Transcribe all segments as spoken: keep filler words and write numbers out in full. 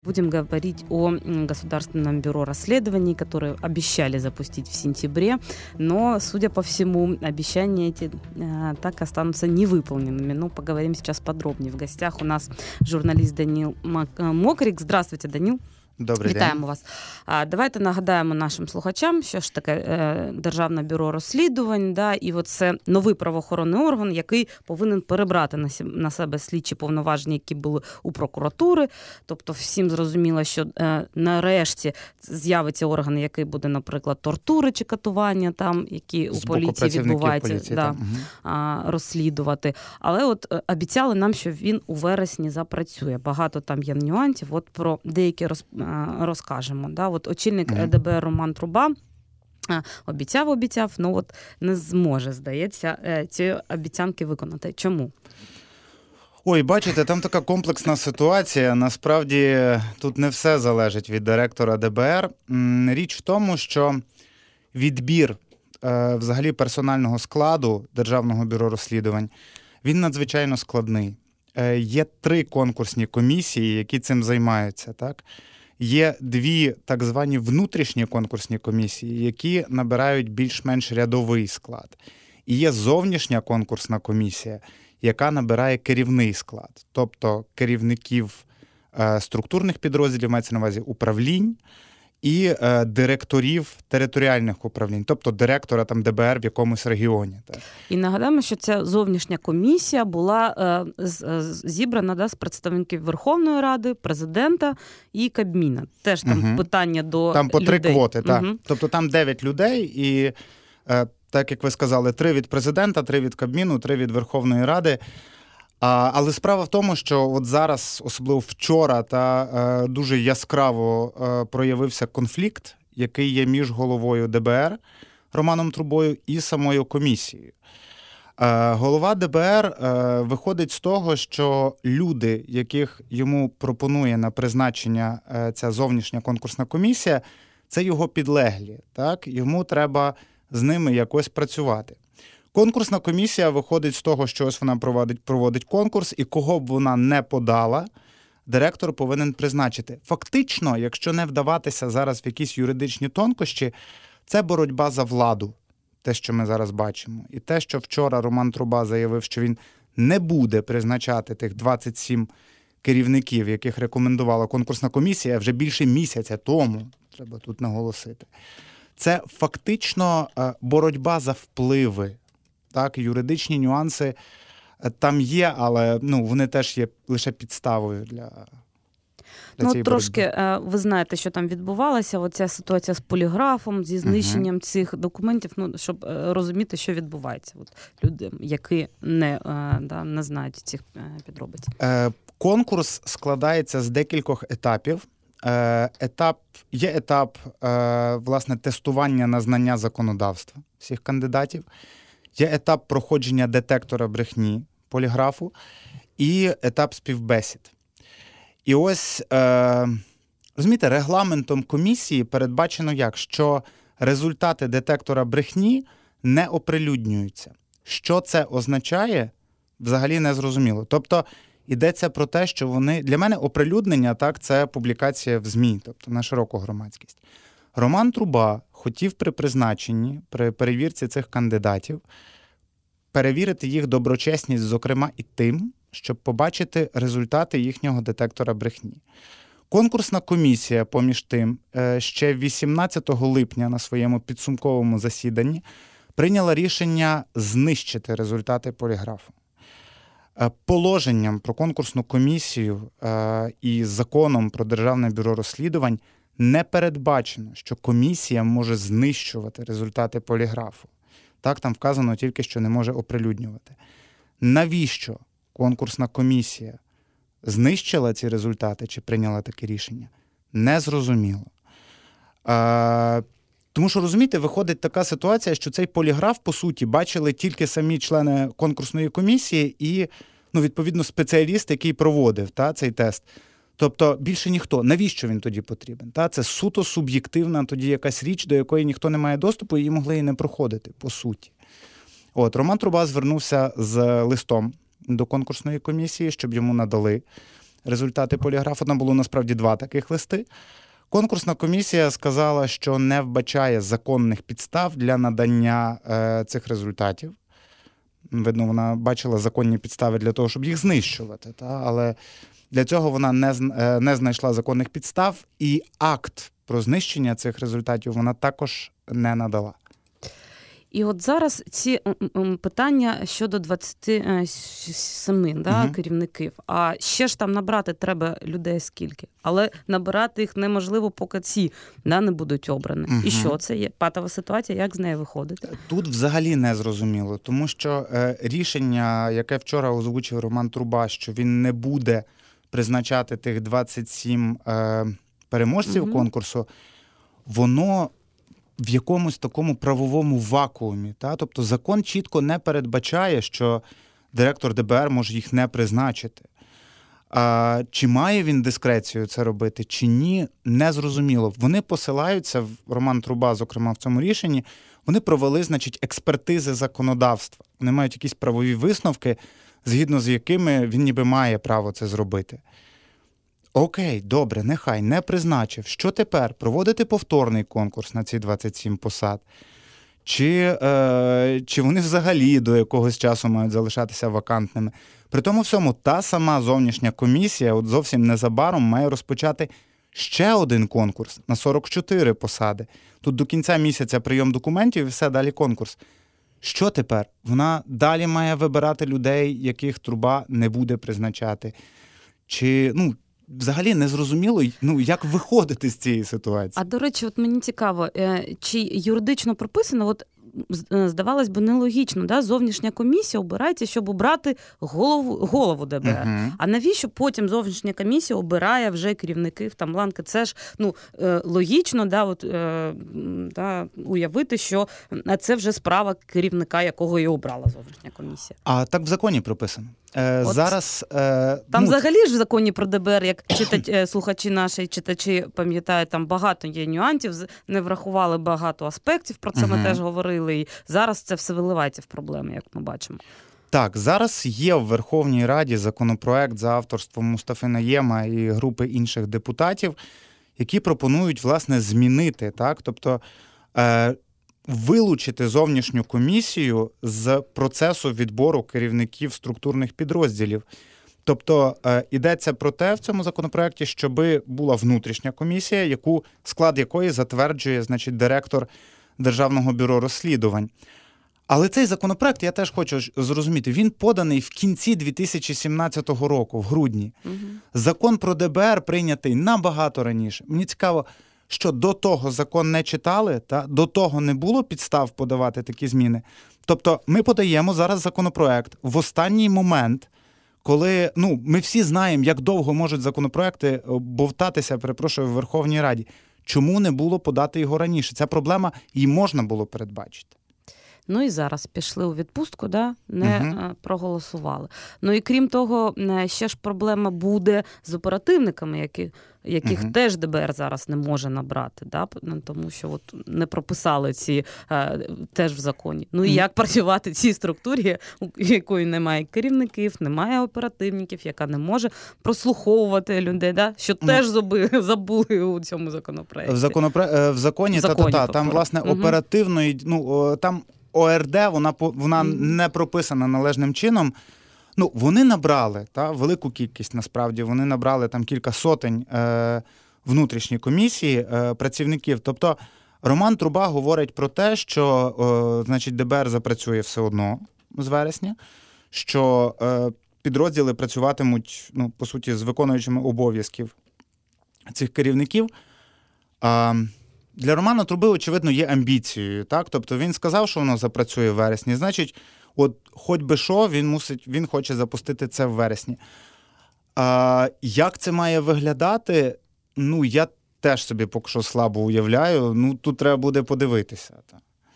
Будем говорить о Государственном бюро расследований, которое обещали запустить в сентябре, но, судя по всему, обещания эти э, так останутся невыполненными. Ну, поговорим сейчас подробнее. В гостях у нас журналіст Даніл Мокрик. Здравствуйте, Даніл. Добрий Вітаємо день. вас. А, давайте нагадаємо нашим слухачам, що ж таке е, Державне бюро розслідувань, да, і от це новий правоохоронний орган, який повинен перебрати на, сі, на себе слідчі повноваження, які були у прокуратури. Тобто всім зрозуміло, що е, нарешті з'явиться орган, який буде, наприклад, тортури чи катування, там, які у поліції відбуваються, поліції, да, а, розслідувати. Але от е, обіцяли нам, що він у вересні запрацює. Багато там є нюансів. От про деякі роз розкажемо. Да? От очільник mm-hmm. ДБР Роман Труба обіцяв, обіцяв, ну от не зможе, здається, ці обіцянки виконати. Чому? Ой, бачите, там така комплексна ситуація. Насправді тут не все залежить від директора ДБР. Річ в тому, що відбір е, взагалі персонального складу Державного бюро розслідувань, він надзвичайно складний. Е, є три конкурсні комісії, які цим займаються, так? Є дві так звані внутрішні конкурсні комісії, які набирають більш-менш рядовий склад. І є зовнішня конкурсна комісія, яка набирає керівний склад, тобто керівників е, структурних підрозділів, мається на увазі управлінь, і е, директорів територіальних управлінь, тобто директора там ДБР в якомусь регіоні. Так. І нагадаємо, що ця зовнішня комісія була е, з, зібрана да, з представників Верховної Ради, президента і Кабміна. Теж там угу. питання до Там по людей. три квоти, так. Угу. Тобто там дев'ять людей і, е, так як ви сказали, три від президента, три від Кабміну, три від Верховної Ради. А, але справа в тому, що от зараз, особливо вчора, та е, дуже яскраво е, проявився конфлікт, який є між головою ДБР Романом Трубою і самою комісією. Е, голова ДБР е, виходить з того, що люди, яких йому пропонує на призначення е, ця зовнішня конкурсна комісія, це його підлеглі. Так? Йому треба з ними якось працювати. Конкурсна комісія виходить з того, що ось вона проводить, проводить конкурс, і кого б вона не подала, директор повинен призначити. Фактично, якщо не вдаватися зараз в якісь юридичні тонкощі, це боротьба за владу, те, що ми зараз бачимо. І те, що вчора Роман Труба заявив, що він не буде призначати тих двадцять сім керівників, яких рекомендувала конкурсна комісія вже більше місяця тому, треба тут наголосити. Це фактично боротьба за впливи. Так, юридичні нюанси там є, але ну, вони теж є лише підставою для, для ну, цієї трошки боротьби. Ви знаєте, що там відбувалося, оця ситуація з поліграфом, зі знищенням uh-huh. цих документів, ну, щоб розуміти, що відбувається. От люди, які не, да, не знають цих підробиць. Конкурс складається з декількох етапів. Етап, є етап, власне, тестування на знання законодавства всіх кандидатів. Є етап проходження детектора брехні, поліграфу, і етап співбесід. І ось, е, розумієте, регламентом комісії передбачено як, що результати детектора брехні не оприлюднюються. Що це означає, взагалі не зрозуміло. Тобто, йдеться про те, що вони... Для мене оприлюднення, так, це публікація в ЗМІ, тобто на широку громадськість. Роман Труба хотів при призначенні, при перевірці цих кандидатів, перевірити їх доброчесність, зокрема і тим, щоб побачити результати їхнього детектора брехні. Конкурсна комісія, поміж тим, ще вісімнадцятого липня на своєму підсумковому засіданні прийняла рішення знищити результати поліграфу. Положенням про конкурсну комісію і законом про Державне бюро розслідувань не передбачено, що комісія може знищувати результати поліграфу. Так, там вказано тільки, що не може оприлюднювати. Навіщо конкурсна комісія знищила ці результати чи прийняла таке рішення? Незрозуміло. А, тому що, розумієте, виходить така ситуація, що цей поліграф, по суті, бачили тільки самі члени конкурсної комісії і, ну, відповідно, спеціаліст, який проводив та, цей тест. Тобто більше ніхто. Навіщо він тоді потрібен? Та? Це суто суб'єктивна тоді якась річ, до якої ніхто не має доступу, і її могли і не проходити, по суті. От, Роман Труба звернувся з листом до конкурсної комісії, щоб йому надали результати поліграфу. Там було насправді два таких листи. Конкурсна комісія сказала, що не вбачає законних підстав для надання е, цих результатів. Видно, вона бачила законні підстави для того, щоб їх знищувати. Та? Але для цього вона не, не знайшла законних підстав, і акт про знищення цих результатів вона також не надала. І от зараз ці питання щодо двадцяти семи да, угу. керівників. А ще ж там набрати треба людей скільки. Але набирати їх неможливо, поки ці да, не будуть обрані. Угу. І що це є? Патова ситуація, як з нею виходити? Тут взагалі не зрозуміло, тому що е, рішення, яке вчора озвучив Роман Труба, що він не буде призначати тих двадцять сім е, переможців угу. конкурсу, воно в якомусь такому правовому вакуумі. Та? Тобто закон чітко не передбачає, що директор ДБР може їх не призначити. А, чи має він дискрецію це робити, чи ні, незрозуміло. Вони посилаються, Роман Труба, зокрема, в цьому рішенні, вони провели, значить, експертизи законодавства. Вони мають якісь правові висновки, згідно з якими він ніби має право це зробити. Окей, добре, нехай, не призначив. Що тепер? Проводити повторний конкурс на ці двадцять сім посад? Чи, е, чи вони взагалі до якогось часу мають залишатися вакантними? При тому всьому, та сама зовнішня комісія от зовсім незабаром має розпочати ще один конкурс на сорок чотири посади. Тут до кінця місяця прийом документів і все, далі конкурс. Що тепер? Вона далі має вибирати людей, яких Труба не буде призначати. Чи, ну, взагалі не зрозуміло, ну, як виходити з цієї ситуації. А, до речі, от мені цікаво, чи юридично прописано, от, здавалось би, нелогічно, да? Зовнішня комісія обирається, щоб обрати голову, голову ДБР. Uh-huh. А навіщо потім зовнішня комісія обирає вже керівників там ланки? Це ж, ну, логічно, да, от, да, уявити, що це вже справа керівника, якого і обрала зовнішня комісія. А так в законі прописано. Е, От, зараз, е, там ну, взагалі ж в законі про ДБР, як читать, слухачі наші, читачі пам'ятають, там багато є нюансів, не врахували багато аспектів, про це uh-huh. ми теж говорили, і зараз це все виливається в проблеми, як ми бачимо. Так, зараз є в Верховній Раді законопроект за авторством Мустафи Найєма і групи інших депутатів, які пропонують, власне, змінити, так, тобто е, вилучити зовнішню комісію з процесу відбору керівників структурних підрозділів. Тобто е, йдеться про те в цьому законопроекті, щоб була внутрішня комісія, яку, склад якої затверджує, значить, директор Державного бюро розслідувань. Але цей законопроект, я теж хочу зрозуміти, він поданий в кінці дві тисячі сімнадцятого року, в грудні. Угу. Закон про ДБР прийнятий набагато раніше. Мені цікаво, що до того закон не читали, та до того не було підстав подавати такі зміни. Тобто ми подаємо зараз законопроект в останній момент, коли, ну, ми всі знаємо, як довго можуть законопроекти бовтатися, перепрошую, в Верховній Раді. Чому не було подати його раніше? Ця проблема, її можна було передбачити. Ну і зараз пішли у відпустку, да? не угу. проголосували. Ну і крім того, ще ж проблема буде з оперативниками, які, яких угу. теж ДБР зараз не може набрати, да? Тому що от не прописали ці теж в законі. Ну і як працювати цій структурі, у якої немає керівників, немає оперативників, яка не може прослуховувати людей, да? Що ну. теж забули, забули у цьому законопроекті. В, законопре... в законі, в законі та-та-та, там, власне, угу. оперативної, ну, там ОРД, вона, вона mm. не прописана належним чином. Ну, вони набрали, та, велику кількість, насправді, вони набрали там кілька сотень е, внутрішньої комісії е, працівників. Тобто Роман Труба говорить про те, що е, значить, ДБР запрацює все одно з вересня, що е, підрозділи працюватимуть, ну, по суті, з виконуючими обов'язків цих керівників. Е, Для Романа Труби, очевидно, є амбіцією, так? Тобто він сказав, що воно запрацює в вересні, значить, от хоч би що, він мусить, він хоче запустити це в вересні. А, як це має виглядати? Ну, я теж собі поки що слабо уявляю, ну, тут треба буде подивитися. Так.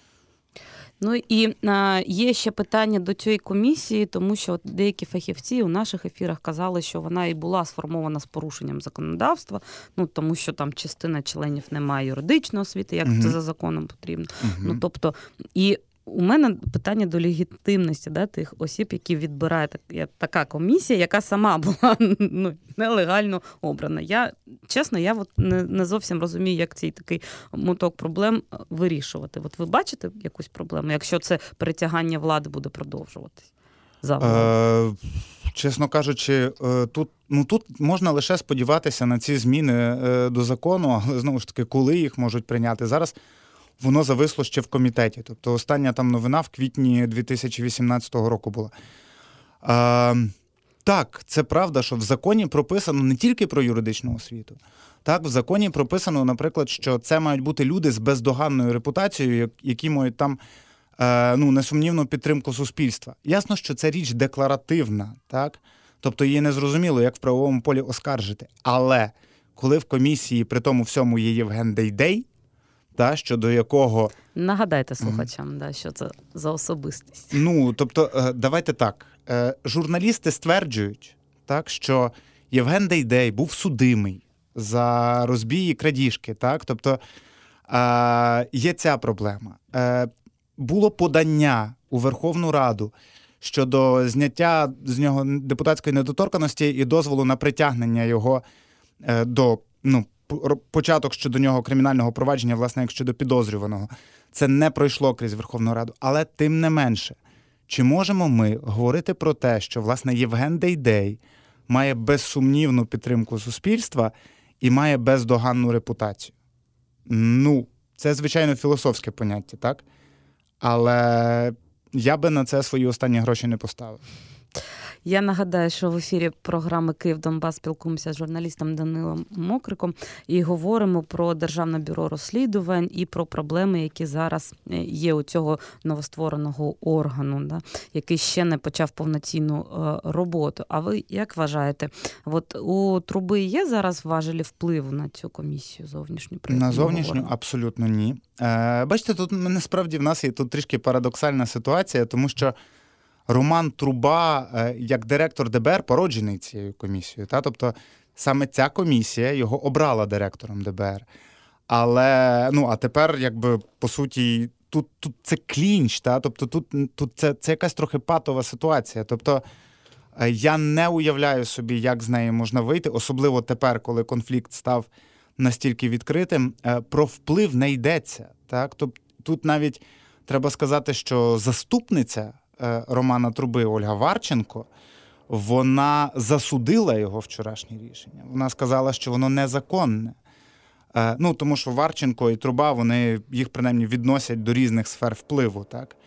Ну і а, є ще питання до цієї комісії, тому що деякі фахівці у наших ефірах казали, що вона і була сформована з порушенням законодавства, ну тому що там частина членів не має юридичної освіти, як угу. це за законом потрібно. Угу. Ну тобто, і у мене питання до легітимності, да, тих осіб, які відбирає так, така комісія, яка сама була ну, нелегально обрана. Я, чесно, я от не, не зовсім розумію, як цей такий моток проблем вирішувати. От ви бачите якусь проблему, якщо це перетягання влади буде продовжуватись? Е, чесно кажучи, тут, ну, тут можна лише сподіватися на ці зміни до закону, але, знову ж таки, коли їх можуть прийняти. Зараз воно зависло ще в комітеті. Тобто остання там новина в квітні дві тисячі вісімнадцятого року була. Е, так, це правда, що в законі прописано не тільки про юридичну освіту. Так, в законі прописано, наприклад, що це мають бути люди з бездоганною репутацією, які мають там ну, несумнівну підтримку суспільства. Ясно, що це річ декларативна, так? Тобто її незрозуміло, як в правовому полі оскаржити. Але коли в комісії при тому всьому є Євген Дейдей, та, щодо якого... Нагадайте слухачам, mm. да, що це за особистість. Ну, тобто, давайте так. Журналісти стверджують, так, що Євген Дейдей був судимий за розбій і крадіжки, так? Тобто, є ця проблема. Було подання у Верховну Раду щодо зняття з нього депутатської недоторканності і дозволу на притягнення його до, ну, початок щодо нього кримінального провадження, власне, як щодо підозрюваного. Це не пройшло крізь Верховну Раду. Але тим не менше, чи можемо ми говорити про те, що, власне, Євген Дейдей має безсумнівну підтримку суспільства і має бездоганну репутацію? Ну, це, звичайно, філософське поняття, так? Але я би на це свої останні гроші не поставив. Я нагадаю, що в ефірі програми «Київ-Донбас» спілкуємося з журналістом Данилом Мокриком і говоримо про Державне бюро розслідувань і про проблеми, які зараз є у цього новоствореного органу, да, який ще не почав повноцінну роботу. А ви як вважаєте, от у Труби є зараз важелі впливу на цю комісію зовнішню? На зовнішню? Абсолютно ні. Е, бачите, тут насправді в нас є тут трішки парадоксальна ситуація, тому що Роман Труба, як директор ДБР, породжений цією комісією. Та? Тобто саме ця комісія його обрала директором ДБР. Але, ну, а тепер, якби, по суті, тут, тут це клінч, та? Тобто тут, тут це, це якась трохи патова ситуація. Тобто я не уявляю собі, як з неї можна вийти, особливо тепер, коли конфлікт став настільки відкритим. Про вплив не йдеться. Так? Тобто тут навіть треба сказати, що заступниця Романа Труби Ольга Варченко, вона засудила його вчорашнє рішення. Вона сказала, що воно незаконне. Ну, тому що Варченко і Труба, вони їх, принаймні, відносять до різних сфер впливу, так?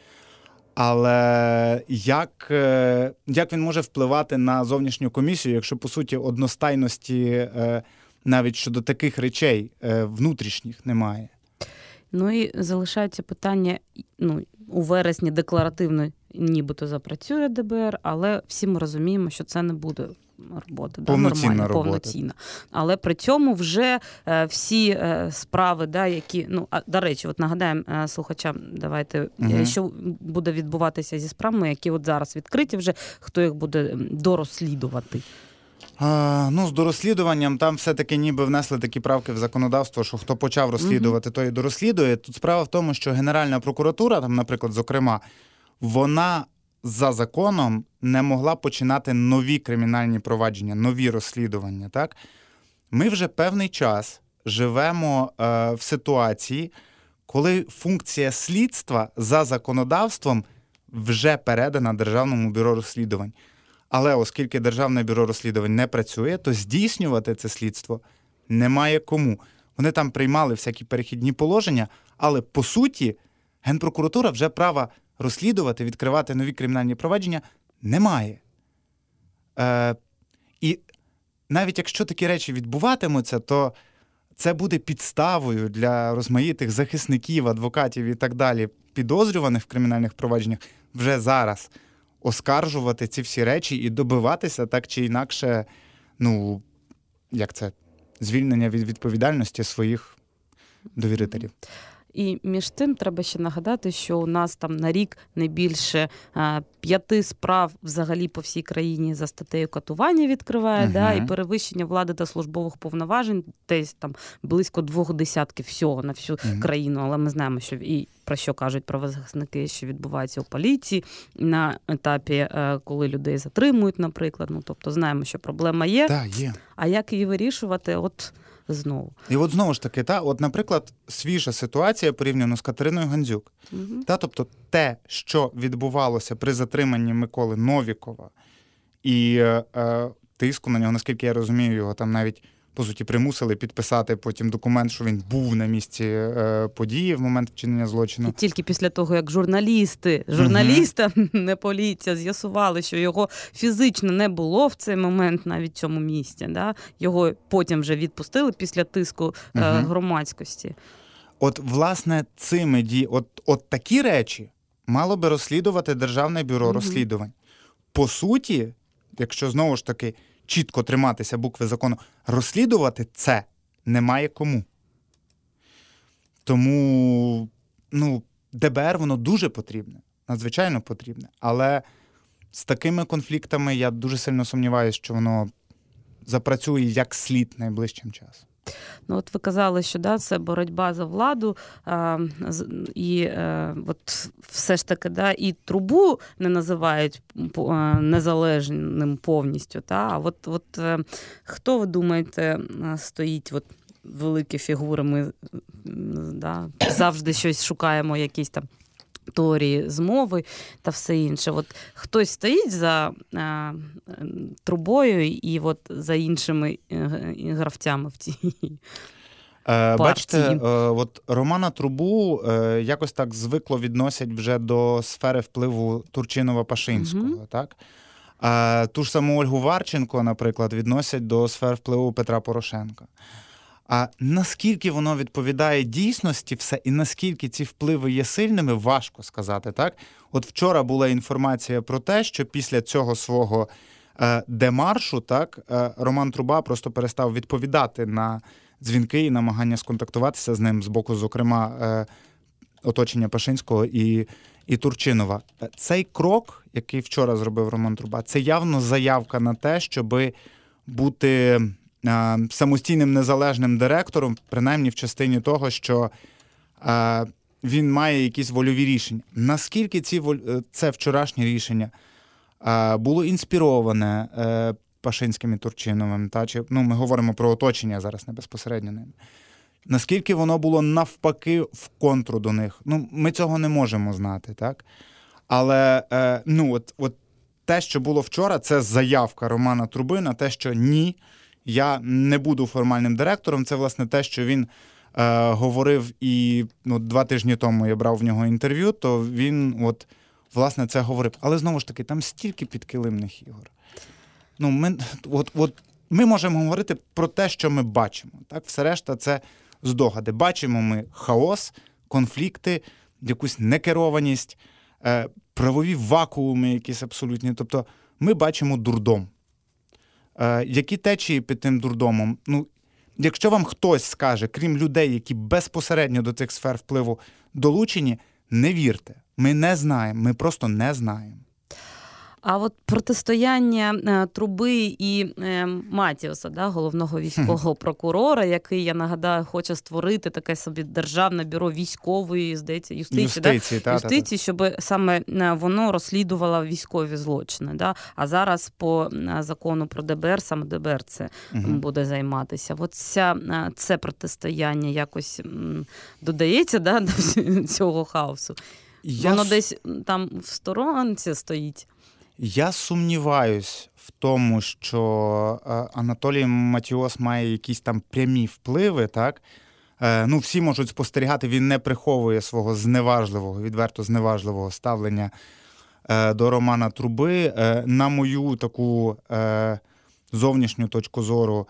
Але як, як він може впливати на зовнішню комісію, якщо, по суті, одностайності навіть щодо таких речей внутрішніх немає? Ну і залишається питання, ну, у вересні декларативно нібито запрацює ДБР, але всі ми розуміємо, що це не буде робота, повноцінна, да, нормальна, робота. повноцінна. Але при цьому вже е, всі е, справи, да, які, ну, а, до речі, от нагадаємо е, слухачам, давайте, угу. що буде відбуватися зі справами, які от зараз відкриті вже, хто їх буде дорозслідувати? А, ну, з дорозслідуванням там все-таки ніби внесли такі правки в законодавство, що хто почав розслідувати, угу. той і дорозслідує. Тут справа в тому, що Генеральна прокуратура, там, наприклад, зокрема, вона за законом не могла починати нові кримінальні провадження, нові розслідування. Так? Ми вже певний час живемо е, в ситуації, коли функція слідства за законодавством вже передана Державному бюро розслідувань. Але оскільки Державне бюро розслідувань не працює, то здійснювати це слідство немає кому. Вони там приймали всякі перехідні положення, але, по суті, Генпрокуратура вже права розслідувати, відкривати нові кримінальні провадження немає. Е, і навіть якщо такі речі відбуватимуться, то це буде підставою для розмаїтих захисників, адвокатів і так далі, підозрюваних в кримінальних провадженнях вже зараз оскаржувати ці всі речі і добиватися так чи інакше, ну, як це, звільнення від відповідальності своїх довірителів. І між тим треба ще нагадати, що у нас там на рік не більше а, п'яти справ взагалі по всій країні за статтею катування відкриває, uh-huh. да, і перевищення влади та службових повноважень десь там близько двох десятків всього на всю uh-huh. країну. Але ми знаємо, що і про що кажуть правозахисники, що відбувається у поліції на етапі, коли людей затримують, наприклад. Ну, тобто знаємо, що проблема є. Так, є. А як її вирішувати? От знову. І от знову ж таки, та, от, наприклад, свіжа ситуація порівняно з Катериною Гандзюк. Угу. Та, тобто те, що відбувалося при затриманні Миколи Новікова і е, е, тиску на нього, наскільки я розумію, його там навіть, по суті, примусили підписати потім документ, що він був на місці е, події в момент вчинення злочину. І тільки після того, як журналісти, журналіста, угу. не поліція, з'ясували, що його фізично не було в цей момент навіть в цьому місці. Да? Його потім вже відпустили після тиску угу. е, громадськості. От, власне, цими ді... от, от такі речі мало би розслідувати Державне бюро угу. розслідувань. По суті, якщо знову ж таки чітко триматися букви закону, розслідувати це немає кому. Тому, ну, ДБР, воно дуже потрібне, надзвичайно потрібне. Але з такими конфліктами я дуже сильно сумніваюся, що воно запрацює як слід найближчим часом. Ну, от ви казали, що да, це боротьба за владу, а, і а, от все ж таки, да, і трубу не називають незалежним повністю. Та? А от, от хто, ви думаєте, стоїть от великі фігури, ми да, завжди щось шукаємо, якісь там теорії змови та все інше. От хтось стоїть за а, трубою і от за іншими гравцями в цій е, Бачите, е, от Романа Трубу е, якось так звикло відносять вже до сфери впливу Турчинова-Пашинського, угу. так? А ту ж саму Ольгу Варченко, наприклад, відносять до сфер впливу Петра Порошенка. А наскільки воно відповідає дійсності все, і наскільки ці впливи є сильними, важко сказати, так? От вчора була інформація про те, що після цього свого е, демаршу, так, е, Роман Труба просто перестав відповідати на дзвінки і намагання сконтактуватися з ним з боку, зокрема, е, оточення Пашинського і, і Турчинова. Цей крок, який вчора зробив Роман Труба, це явно заявка на те, щоби бути самостійним незалежним директором, принаймні в частині того, що е, він має якісь вольові рішення. Наскільки ці, це вчорашнє рішення е, було інспіроване е, Пашинським і Турчиновим, та, чи, ну, ми говоримо про оточення зараз, не безпосередньо ним. Наскільки воно було навпаки в контру до них? Ну, ми цього не можемо знати, так? Але е, ну, от, от те, що було вчора, це заявка Романа Труби на те, що ні, я не буду формальним директором. Це, власне, те, що він е, говорив і ну, два тижні тому я брав в нього інтерв'ю, то він, от, власне, це говорив. Але, знову ж таки, там стільки підкилимних ігор. Ну, ми, от, от, ми можемо говорити про те, що ми бачимо. Так? Все решта – це здогади. Бачимо ми хаос, конфлікти, якусь некерованість, е, правові вакууми якісь абсолютні. Тобто ми бачимо дурдом. Е, які течії під тим дурдомом? Ну, якщо вам хтось скаже, крім людей, які безпосередньо до цих сфер впливу долучені, не вірте. Ми не знаємо, ми просто не знаємо. А от протистояння е, Труби і е, Матіоса, да, головного військового хм. прокурора, який, я нагадаю, хоче створити таке собі Державне бюро військової, здається, юстиції, юстиції, да? та, юстиції, та, та. щоб саме воно розслідувало військові злочини. Да? А зараз по закону про ДБР, саме ДБР це угу. буде займатися. От ця, це протистояння якось додається, да, до цього хаосу. Я... Воно десь там в сторонці стоїть. Я сумніваюсь в тому, що Анатолій Матіос має якісь там прямі впливи, так? Ну, всі можуть спостерігати, він не приховує свого зневажливого, відверто зневажливого ставлення до Романа Труби. На мою таку зовнішню точку зору,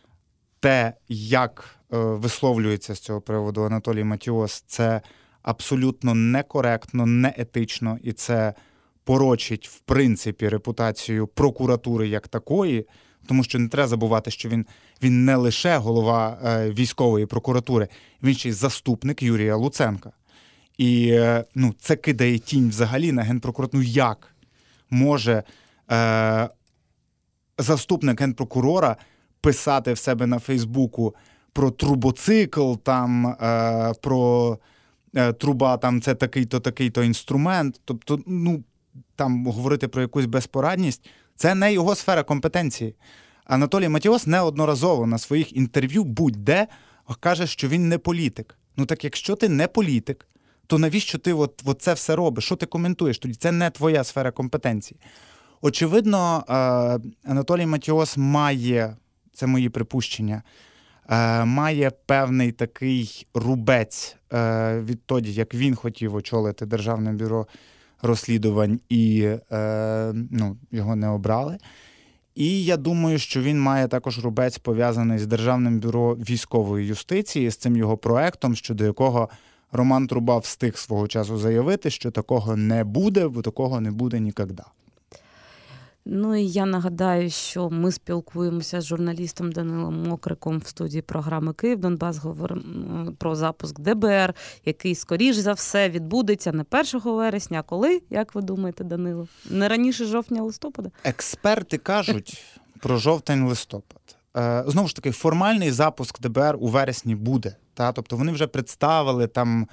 те, як висловлюється з цього приводу Анатолій Матіос, це абсолютно некоректно, неетично, і це порочить, в принципі, репутацію прокуратури як такої. Тому що не треба забувати, що він, він не лише голова е, військової прокуратури, він ще й заступник Юрія Луценка. І е, ну, це кидає тінь взагалі на Генпрокуратуру. Ну як може е, заступник Генпрокурора писати в себе на Фейсбуку про трубоцикл, там, е, про е, труба, там це такий-то, такий-то інструмент. Тобто, ну, там говорити про якусь безпорадність, це не його сфера компетенції. Анатолій Матіос неодноразово на своїх інтерв'ю будь-де каже, що він не політик. Ну так якщо ти не політик, то навіщо ти от, от це все робиш? Що ти коментуєш? Тоді це не твоя сфера компетенції. Очевидно, е, Анатолій Матіос має, це мої припущення, е, має певний такий рубець е, відтоді, як він хотів очолити Державне бюро розслідувань і е, ну, його не обрали. І я думаю, що він має також рубець пов'язаний з Державним бюро військової юстиції, з цим його проектом, щодо якого Роман Труба встиг свого часу заявити, що такого не буде, бо такого не буде ніколи. Ну і я нагадаю, що ми спілкуємося з журналістом Данилом Мокриком в студії програми «Київ Донбас», говоримо про запуск ДБР, який, скоріш за все, відбудеться не першого вересня, а коли, як ви думаєте, Данило? Не раніше жовтня-листопада? Експерти кажуть про жовтень-листопад. Знову ж таки, формальний запуск ДБР у вересні буде. Та? Тобто вони вже представили там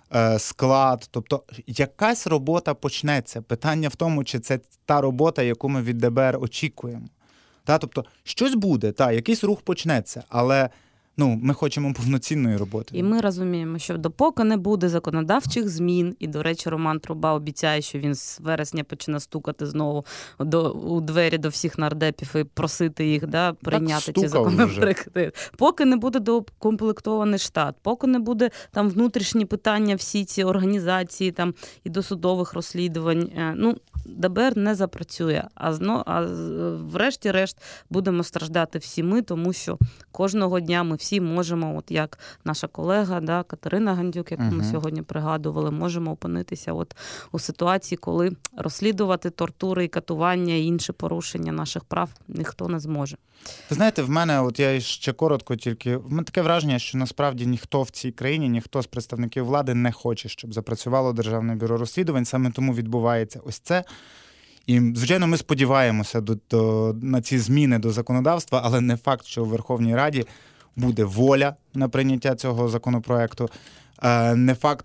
склад, тобто якась робота почнеться. Питання в тому, чи це та робота, яку ми від ДБР очікуємо. Та? Тобто щось буде, та, якийсь рух почнеться, але ну, ми хочемо повноцінної роботи. І ми розуміємо, що допоки не буде законодавчих змін, і, до речі, Роман Труба обіцяє, що він з вересня почне стукати знову до, у двері до всіх нардепів і просити їх да, прийняти ці законопроекти. Поки не буде докомплектований штат, поки не буде там внутрішні питання, всі ці організації там, і досудових розслідувань, ну, ДБР не запрацює. А, зно, а врешті-решт будемо страждати всі ми, тому що кожного дня ми всі можемо, от як наша колега да, Катерина Гандзюк, яку uh-huh. ми сьогодні пригадували, можемо опинитися от у ситуації, коли розслідувати тортури і катування і інші порушення наших прав ніхто не зможе. Ви знаєте, в мене, от я ще коротко тільки, в мене таке враження, що насправді ніхто в цій країні, ніхто з представників влади не хоче, щоб запрацювало Державне бюро розслідувань, саме тому відбувається ось це. І, звичайно, ми сподіваємося до, до, на ці зміни до законодавства, але не факт, що у Верховній Раді буде воля на прийняття цього законопроекту. Не факт,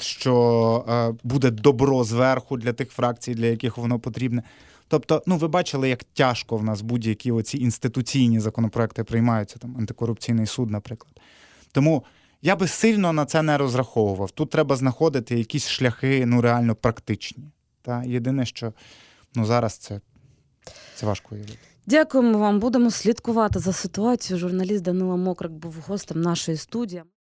що буде добро зверху для тих фракцій, для яких воно потрібне. Тобто, ну, ви бачили, як тяжко в нас будь-які оці інституційні законопроекти приймаються, там, антикорупційний суд, наприклад. Тому я би сильно на це не розраховував. Тут треба знаходити якісь шляхи, ну, реально практичні. Та? Єдине, що ну, зараз це, це важко уявити. Дякуємо вам. Будемо слідкувати за ситуацією. Журналіст Данило Мокрик був гостем нашої студії.